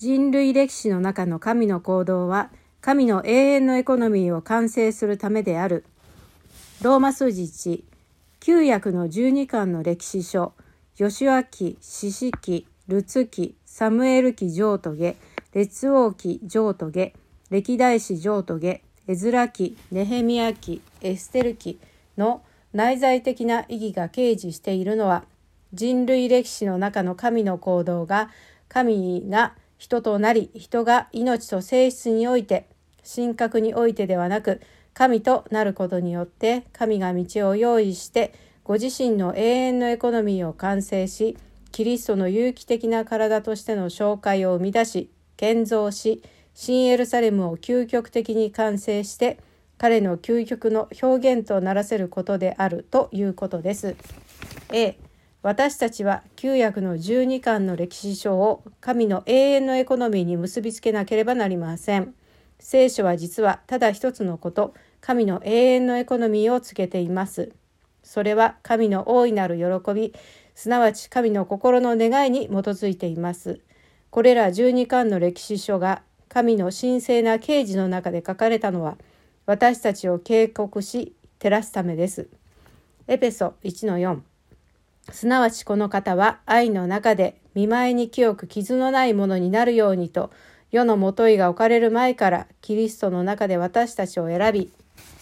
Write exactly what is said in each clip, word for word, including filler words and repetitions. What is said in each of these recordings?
人類歴史の中の神の行動は、神の永遠のエコノミーを完成するためである。ローマ数字いち、旧約のじゅうにかんの歴史書、ヨシュア記、士師記、ルツ記、サムエル記上トゲ、列王記上トゲ、歴代史上トゲ、エズラ記、ネヘミヤ記、エステル記の内在的な意義が掲示しているのは、人類歴史の中の神の行動が、神が人となり、人が命と性質において、神格においてではなく、神となることによって、神が道を用意して、ご自身の永遠のエコノミーを完成し、キリストの有機的な体としての紹介を生み出し、建造し、新エルサレムを究極的に完成して、彼の究極の表現とならせることであるということです。A、私たちは旧約のじゅうにかんの歴史書を神の永遠のエコノミーに結びつけなければなりません。聖書は実はただ一つのこと、神の永遠のエコノミーを告げています。それは神の大いなる喜び、すなわち神の心の願いに基づいています。これらじゅうにかんの歴史書が神の神聖な啓示の中で書かれたのは、私たちを警告し照らすためです。エペソ いちのよん、すなわちこの方は愛の中で見舞いに清く傷のないものになるようにと、世のもといが置かれる前からキリストの中で私たちを選び、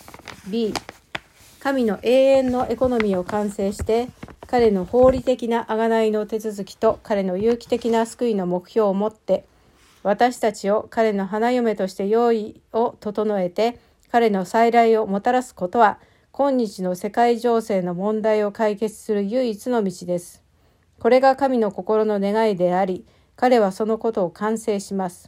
B、 神の永遠のエコノミーを完成して彼の法理的な贖いの手続きと彼の有機的な救いの目標を持って私たちを彼の花嫁として用意を整えて彼の再来をもたらすことは今日の世界情勢の問題を解決する唯一の道です。これが神の心の願いであり、彼はそのことを完成します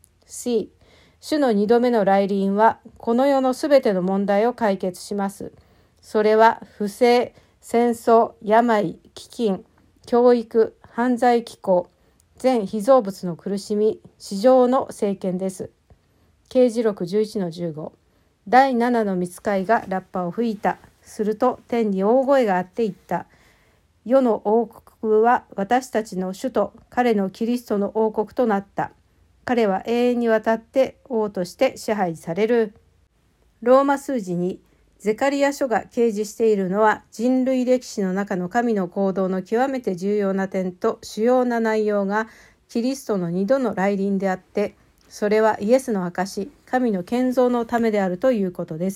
。C、主の二度目の来臨はこの世のすべての問題を解決します。それは不正、戦争、病、飢饉、教育、犯罪機構、全被造物の苦しみ、地上の政権です。啓示録 じゅういちのじゅうご、だいななの御使いがラッパを吹いた。すると天に大声があって言った。世の王国は私たちの主と彼のキリストの王国となった。彼は永遠にわたって王として支配される。ローマ数字にゼカリア書が掲示しているのは人類歴史の中の神の行動の極めて重要な点と主要な内容がキリストの二度の来臨であって、それはイエスの証、神の建造のためであるということです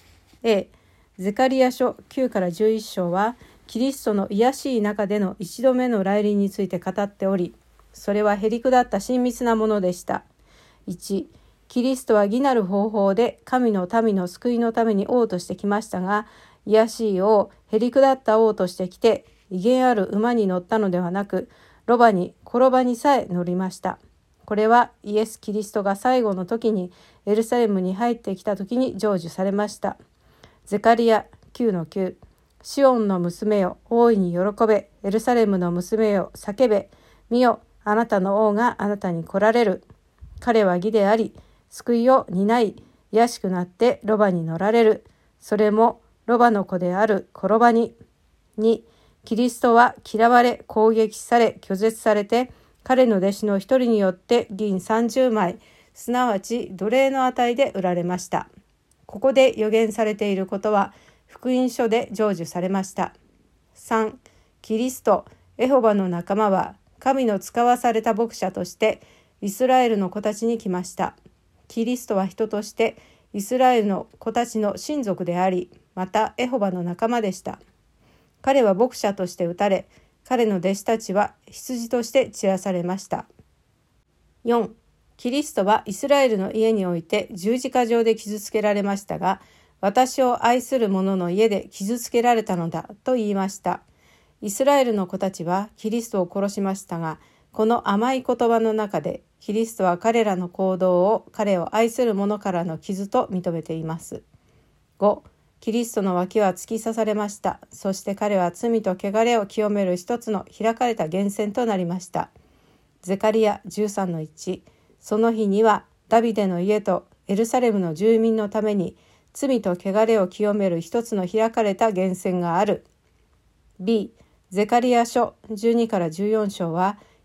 。A、ゼカリア書きゅうからじゅういち章はキリストの卑しい中での一度目の来臨について語っており、それはへりくだった親密なものでした。いち、キリストは義なる方法で神の民の救いのために王としてきましたが、卑しい王、へりくだった王としてきて、威厳ある馬に乗ったのではなく、ロバに転ばにさえ乗りました。これはイエス・キリストが最後の時にエルサレムに入ってきた時に成就されました。ゼカリア きゅうのきゅう、シオンの娘よ、大いに喜べ、エルサレムの娘よ、叫べ、見よ、あなたの王があなたに来られる。彼は義であり、救いを担い、卑しくなってロバに乗られる。それもロバの子である転ばに。に、キリストは嫌われ、攻撃され、拒絶されて、彼の弟子の一人によって銀さんじゅうまい、すなわち奴隷の値で売られました。ここで予言されていることは、福音書で成就されました。さん、キリスト、エホバの仲間は、神の使わされた牧者としてイスラエルの子たちに来ました。キリストは人としてイスラエルの子たちの親族であり、またエホバの仲間でした。彼は牧者として打たれ、彼の弟子たちは羊として散らされました。よん、キリストはイスラエルの家において十字架上で傷つけられましたが、私を愛する者の家で傷つけられたのだと言いました。イスラエルの子たちはキリストを殺しましたが、この甘い言葉の中でキリストは彼らの行動を彼を愛する者からの傷と認めています。ご、キリストの脇は突き刺されました。そして彼は罪と汚れを清める一つの開かれた源泉となりました。ゼカリア じゅうさんのいち、その日にはダビデの家とエルサレムの住民のために罪と汚れを清める一つの開かれた源泉がある。 B、ゼカリア書じゅうにからじゅうよん章は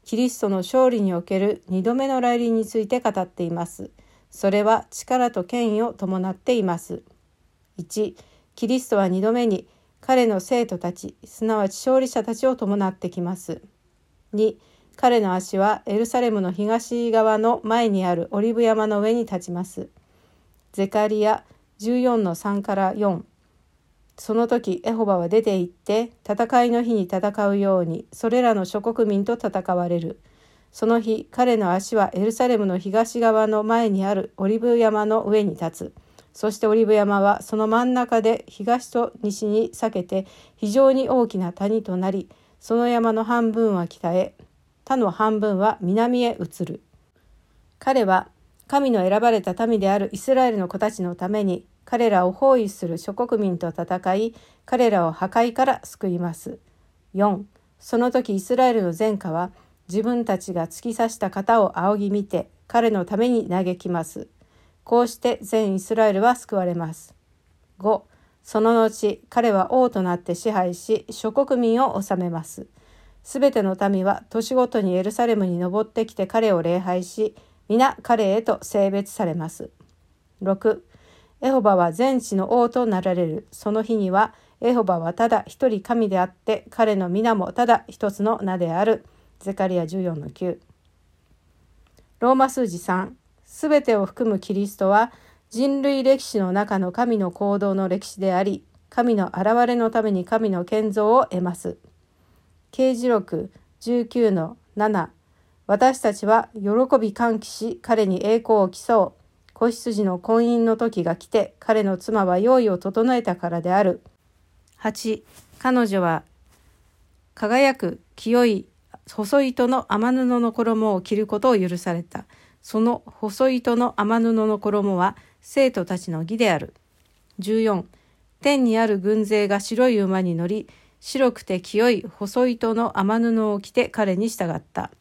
キリストの勝利における二度目の来臨について語っています。それは力と権威を伴っています。いち、キリストは二度目に彼の生徒たち、すなわち勝利者たちを伴ってきます。に、彼の足はエルサレムの東側の前にあるオリブ山の上に立ちます。ゼカリヤじゅうよんのさんからよん。その時エホバは出て行って戦いの日に戦うようにそれらの諸国民と戦われる。その日彼の足はエルサレムの東側の前にあるオリブ山の上に立つ。そしてオリブ山はその真ん中で東と西に裂けて非常に大きな谷となり、その山の半分は北へ、他の半分は南へ移る。彼は神の選ばれた民であるイスラエルの子たちのために彼らを包囲する諸国民と戦い、彼らを破壊から救います。よん、その時イスラエルの全家は自分たちが突き刺した刀を仰ぎ見て彼のために嘆きます。こうして全イスラエルは救われます。ご、その後彼は王となって支配し諸国民を治めます。すべての民は年ごとにエルサレムに登ってきて彼を礼拝し、皆彼へと聖別されます。ろく、エホバは全地の王となられる。その日にはエホバはただ一人神であって、彼の皆もただ一つの名である。ゼカリヤじゅうよんのきゅう。ローマ数字さん、すべてを含むキリストは人類歴史の中の神の行動の歴史であり、神の現れのために神の建造を得ます。啓示録じゅうきゅうのなな、私たちは喜び歓喜し彼に栄光を競う。子羊の婚姻の時が来て彼の妻は用意を整えたからである。はち、彼女は輝く清い細糸の雨布の衣を着ることを許された。その細糸の雨布の衣は生徒たちの義である。じゅうよん、天にある軍勢が白い馬に乗り、白くて清い細糸の雨布を着て彼に従った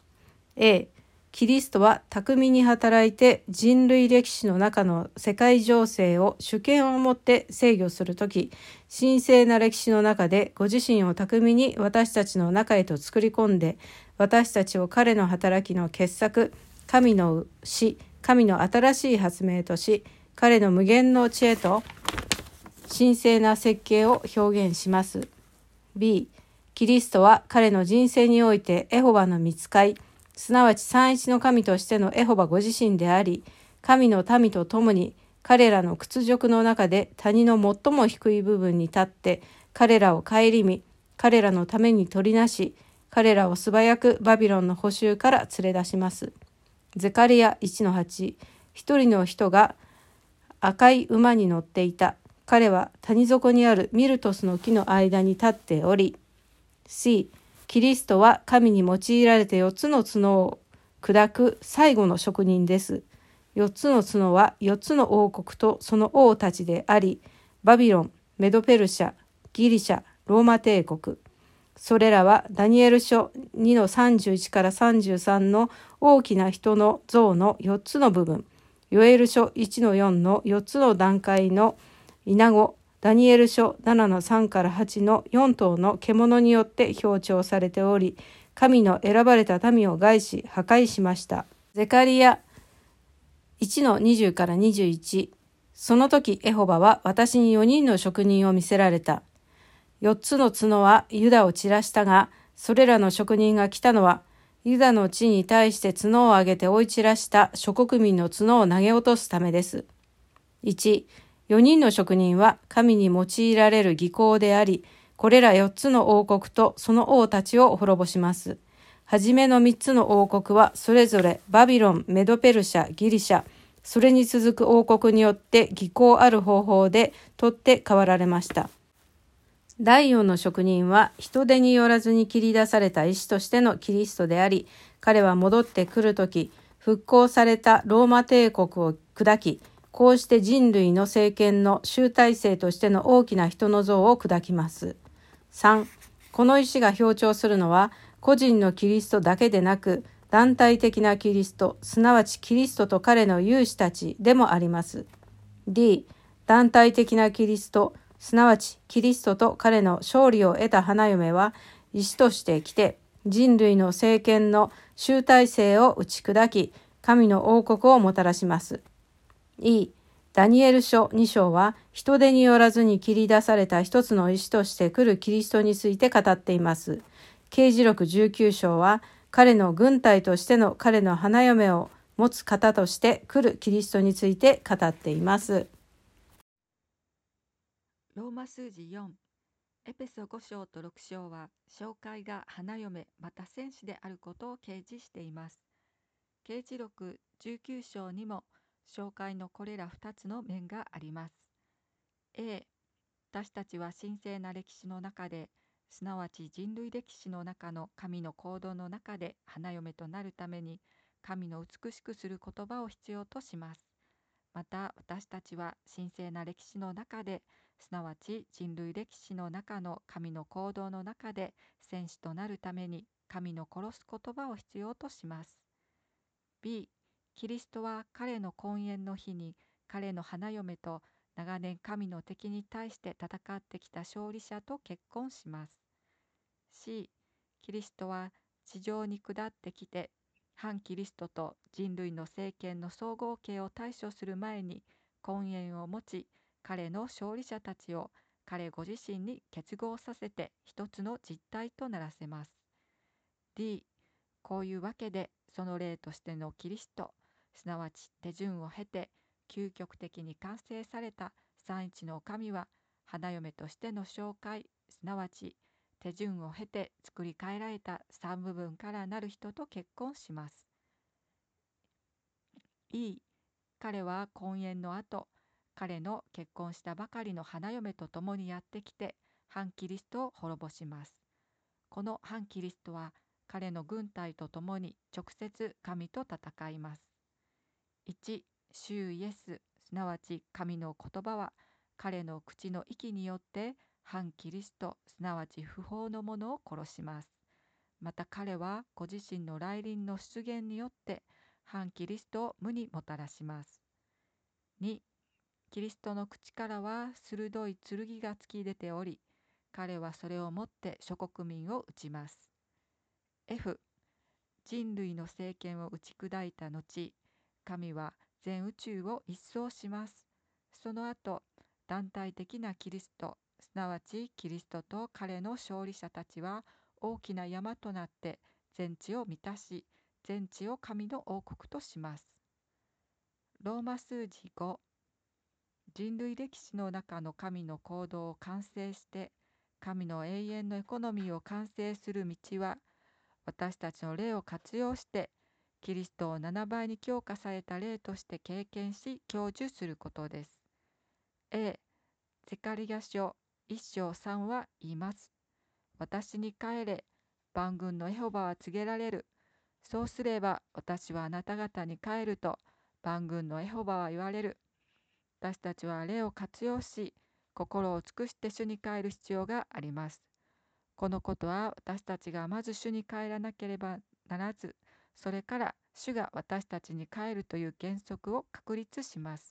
。A、キリストは巧みに働いて人類歴史の中の世界情勢を主権を持って制御するとき、神聖な歴史の中でご自身を巧みに私たちの中へと作り込んで、私たちを彼の働きの傑作、神の死、神の新しい発明とし、彼の無限の知恵と神聖な設計を表現します。B、キリストは彼の人生においてエホバの御使い、すなわち三一の神としてのエホバご自身であり、神の民と共に彼らの屈辱の中で谷の最も低い部分に立って彼らを顧み、彼らのために取りなし、彼らを素早くバビロンの捕囚から連れ出します。ゼカリヤいちのはち、一人の人が赤い馬に乗っていた。彼は谷底にあるミルトスの木の間に立っており、C、キリストは神に用いられて四つの角を砕く最後の職人です。四つの角は四つの王国とその王たちであり、バビロン、メドペルシャ、ギリシャ、ローマ帝国。それらはダニエル書にのさんじゅういちからさんじゅうさんの大きな人の像のよっつの部分、ヨエル書いちのよんのよっつの段階の稲子、ダニエル書ななのさんからはちのよん頭の獣によって表彰されており、神の選ばれた民を害し破壊しました。ゼカリヤいちのにじゅうからにじゅういち、その時エホバは私によにんの職人を見せられた。よっつの角はユダを散らしたが、それらの職人が来たのは、ユダの地に対して角を上げて追い散らした諸国民の角を投げ落とすためです。いち、よにんの職人は神に用いられる技巧であり、これらよっつの王国とその王たちを滅ぼします。はじめのみっつの王国はそれぞれバビロン、メドペルシャ、ギリシャ、それに続く王国によって技巧ある方法で取って代わられました。だいよんの職人は人手によらずに切り出された石としてのキリストであり、彼は戻ってくるとき、復興されたローマ帝国を砕き、こうして人類の政権の集大成としての大きな人の像を砕きます。さん、この石が強調するのは個人のキリストだけでなく、団体的なキリスト、すなわちキリストと彼の勇士たちでもあります。D、団体的なキリスト、すなわちキリストと彼の勝利を得た花嫁は石として来て、 人類の政権の集大成を打ち砕き、神の王国をもたらします。E、ダニエル書に章は、人手によらずに切り出された一つの石として来るキリストについて語っています。啓示録じゅうきゅう章は、彼の軍隊としての彼の花嫁を持つ方として来るキリストについて語っています。 ローマ数字よん、エペソご章とろく章は、教会が花嫁また戦士であることを掲示しています。啓示録じゅうきゅう章にも、教会のこれらふたつの面があります。A、私たちは神聖な歴史の中で、すなわち人類歴史の中の神の行動の中で花嫁となるために、神の美しくする言葉を必要とします。また私たちは神聖な歴史の中で、すなわち人類歴史の中の神の行動の中で戦士となるために、神の殺す言葉を必要とします。B、キリストは彼の婚宴の日に彼の花嫁と長年神の敵に対して戦ってきた勝利者と結婚します。C、キリストは地上に下ってきて、反キリストと人類の政権の総合形を対処する前に婚宴を持ち、彼の勝利者たちを彼ご自身に結合させて一つの実体とならせます。D、こういうわけでその例としてのキリスト、すなわち手順を経て究極的に完成された三一の神は、花嫁としての紹介、すなわち手順を経て作り変えられた三部分からなる人と結婚します。E、彼は婚宴の後、彼の結婚したばかりの花嫁と共にやってきて、反キリストを滅ぼします。この反キリストは、彼の軍隊と共に直接神と戦います。いち、主イエス、すなわち神の言葉は、彼の口の息によって反キリスト、すなわち不法の者を殺します。また彼はご自身の来臨の出現によって反キリストを無にもたらします。に、キリストの口からは鋭い剣が突き出ており、彼はそれをもって諸国民を撃ちます。F、人類の政権を打ち砕いた後、神は全宇宙を一掃します。その後、団体的なキリスト、すなわちキリストと彼の勝利者たちは大きな山となって全地を満たし、全地を神の王国とします。ローマ数字ご、人類歴史の中の神の行動を完成して、神の永遠のエコノミーを完成する道は、私たちの霊を活用して、キリストをななばいに強化された霊として経験し、享受することです。A、ゼカリヤ書いっ章さんは言います。私に帰れ、万軍のエホバは告げられる。そうすれば私はあなた方に帰ると、万軍のエホバは言われる。私たちは霊を活用し、心を尽くして主に帰る必要があります。このことは私たちがまず主に帰らなければならず、それから主が私たちに帰るという原則を確立します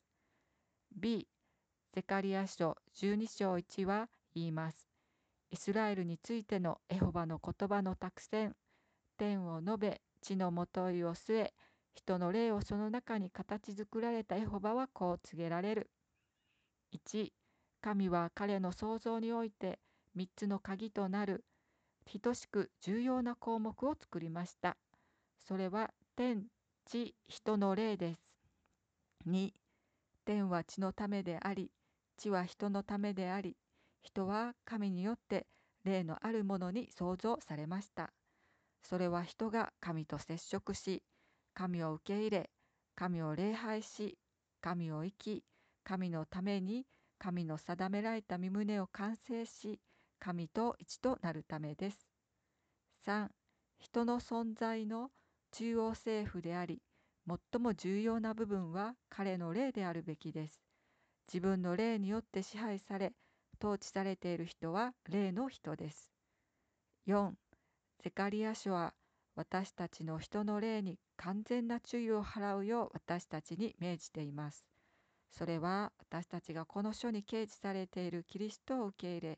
。B、ゼカリヤ書じゅうに章いちは言います。イスラエルについてのエホバの言葉の託戦、天を述べ、地のもといを据え、人の霊をその中に形作られたエホバはこう告げられる。いち、神は彼の創造においてみっつの鍵となる等しく重要な項目を作りました。それは天、地、人の霊です。に、天は地のためであり、地は人のためであり、人は神によって霊のあるものに創造されました。それは人が神と接触し、神を受け入れ、神を礼拝し、神を生き、神のために神の定められた身旨を完成し、神と一となるためです。さん、人の存在の中央政府であり、最も重要な部分は彼の霊であるべきです。自分の霊によって支配され、統治されている人は霊の人です。よん、ゼカリヤ書は私たちの人の霊に完全な注意を払うよう私たちに命じています。それは私たちがこの書に掲示されているキリストを受け入れ、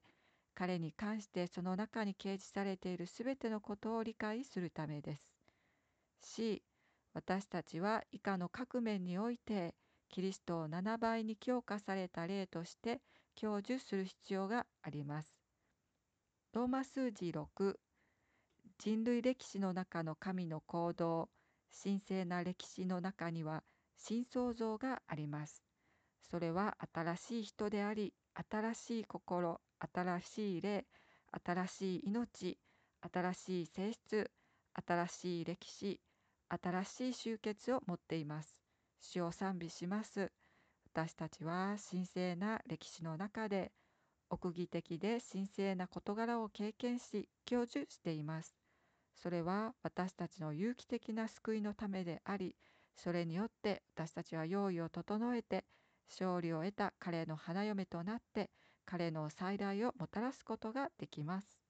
彼に関してその中に掲示されているすべてのことを理解するためです。C、私たちは以下の各面において、キリストをななばいに強化された例として享受する必要があります。ローマ数字ろく、人類歴史の中の神の行動、神聖な歴史の中には新創造があります。それは新しい人であり、新しい心、新しい霊、新しい命、新しい性質、新しい歴史、新しい集結を持っています。主を賛美します。私たちは神聖な歴史の中で、奥義的で神聖な事柄を経験し、享受しています。それは私たちの有機的な救いのためであり、それによって私たちは用意を整えて、勝利を得た彼の花嫁となって、彼の再来をもたらすことができます。